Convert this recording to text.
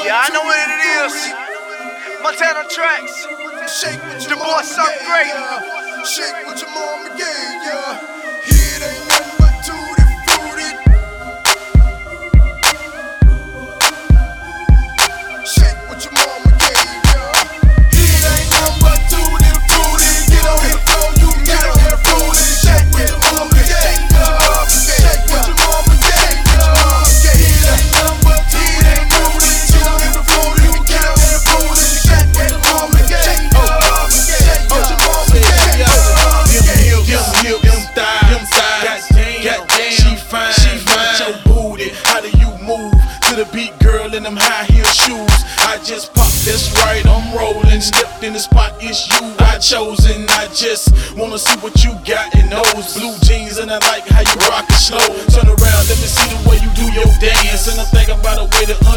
Yeah, I know what it is. Montana Tracks. The boy so great. Shake what your mama gave ya. It ain't nothing but tutti frutti. Shake what your mama gave ya. It ain't nothing but tutti frutti. Get on the floor, you can get on the floor and shake what your mama gave ya. Shake what your mama gave ya. It ain't nothing but tutti frutti. Get on the floor, you can get on the floor and shake what your mama gave ya. Shake what your mama gave ya. The beat, girl, in them high heel shoes. I just popped, that's right, I'm rolling. Stepped in the spot, it's you I chosen. I just wanna see what you got in those blue jeans, and I like how you rock it slow. Turn around, let me see the way you do your dance. And I think about a way to